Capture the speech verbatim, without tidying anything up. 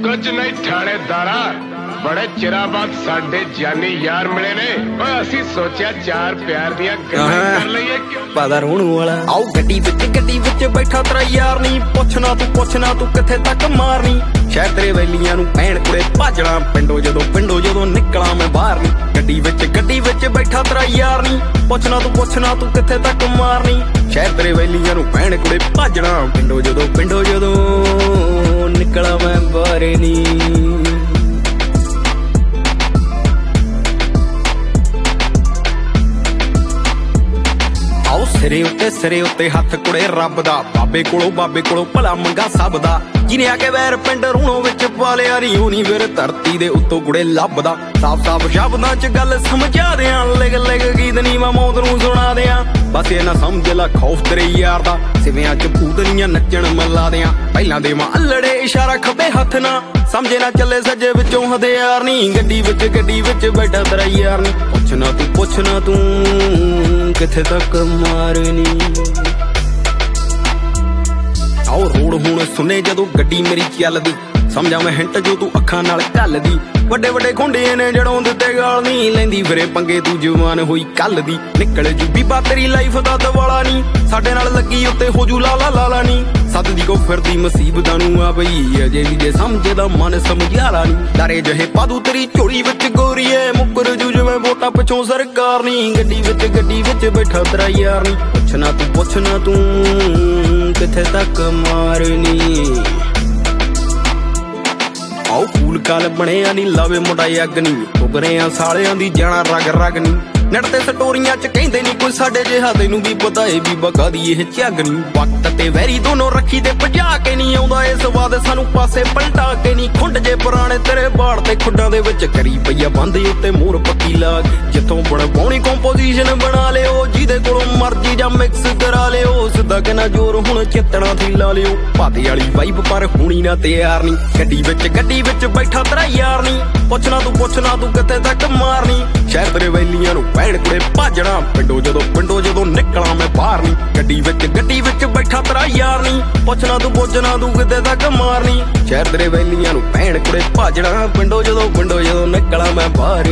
कुछ नहीं थानेदारा बड़े चिरा बाद साडे जानी यार मिले ने असी सोचा चार प्यार दिया गल्लां कर लईए पता रोण वाला आओ गड्डी विच गड्डी विच बैठा तेरा यार नी पुछना तू पुछना तू किथे तक मारनी शहर तेरे वैलियां नू भैण कुड़े भाजणा पिंडों जदों पिंडों जदों निकला मैं बाहर नी गड्डी विच गड्डी विच बैठा तेरा यार नी पुछना तू पुछना तू किथे तक मारनी शहर तेरे वैलियां नू भैण कुड़े भाजणा पिंडों जदों पिंडों जदों निकला मैं बाहर नी सिरे उत्ते सिरे उत्ते हथ कुड़े रब दा बाबे कोलों बाबे कोलों भला मंगा सब दा जिने आके वैर पिंड रूणों विच पा लिया नी होनी फिर धरती दे उत्तों कुड़े लभदा साफ साफ शब्दां च गल समझा दियां लिग लिग गीत नी मैं मौत नूं सुणा दियां बस इन्ना समझ ला खौफ तेरे यार दा सिवियां च पूतनियां नच्चण मल्ला दियां पहिलां देवां अल्लड़े इशारा खब्बे हथ ना समझे ना चले सज्जे विचों हथियार नी गड्डी विच गड्डी विच बैठा तेरा यार नी पुछना तू पुछना तू किथे तक मारनी आओ रोड हुण सुने जदों गड्डी मेरी चलदी समझा मैं हिंट जो तू अखां नाल घलदी ਵੱਡੇ ਵੱਡੇ ਖੁੰਡੇ ਨੇ ਜੜੋਂ ਦਿੱਤੇ ਗਾਲ ਨਹੀਂ ਲੈਂਦੀ ਫਿਰੇ ਪੰਗੇ ਤੂੰ ਜਵਾਨ ਹੋਈ ਕੱਲ ਦੀ ਨਿਕਲ ਜੂ ਬੀਬਾ ਤੇਰੀ ਲਾਈਫ ਦਾ ਦਵਾਲਾ ਨਹੀਂ ਸਾਡੇ ਨਾਲ ਲੱਗੀ ਉੱਤੇ ਹੋ ਜੂ ਲਾਲਾ ਲਾਲਾ ਨਹੀਂ ਸੱਦਦੀ ਕੋ ਫਿਰਦੀ ਮੁਸੀਬਤਾਂ ਨੂੰ ਆ ਬਈ ਅਜੇ ਵੀ ਜੇ ਸਮਝਦਾ ਮਨ ਸਮਝਾਲਾ ਨਹੀਂ ਡਰੇ ਜਹੇ ਪਾਦੂ ਤੇਰੀ ਝੋਲੀ ਵਿੱਚ ਗੋਰੀਏ ਮੁੱਕਰ ਜੂ ਜਿਵੇਂ ਵੋਟਾਂ ਪਿੱਛੋਂ ਸਰਕਾਰ ਨਹੀਂ ਗੱਡੀ ਵਿੱਚ ਗੱਡੀ ਵਿੱਚ ਬੈਠਾ ਤੇਰਾ ਯਾਰ ਨਹੀਂ ਪੁੱਛਣਾ ਤੂੰ ਪੁੱਛਣਾ ਤੂੰ ਕਿੱਥੇ ਤੱਕ ਮਾਰਨੀ आओ फूल काल बणिया नी लावे मुंडा अग नी उगरिया सालियां दी जाना रग रग नी नट ते स्टोरियां च कहंदे नी कोई साडे जिहा तैनूं भी पता है भी बका दी इह झग नी वक्त ते वैरी दोनों रखी ते भजा के नी आउंदा इस वाद सानू पासे पलटा के नी खुंड जे पुराने तेरे बाड़ ते खुड्डां दे विच करी पईया बंद उत्ते मोर पक्की लाग जिथों बनवाउणी कंपोजिशन बना लिओ जिहदे कोलों मर्जी जां मिक्स करा लिओ सिद्धा कहना जोर हुण चित्तणा थी ला लिओ भाते वाली वाइब पर हुणी ना तैयार नी गड्डी विच गड्डी विच बैठा तेरा यार नी पुछना तू पुछना तू किथे तक मारनी शहर तेरे वैलियां नू भैण कुड़े भाजणा पिंडों जदों पिंडों जदों निकला मैं बाहर नी गड्डी विच गड्डी विच बैठा तेरा यार नी पुछना तू पुछना तू किथे तक मारनी शहर तेरे वैलियां नू भैण कुड़े भाजणा पिंडों जदों पिंडों जदों निकला मैं बाहर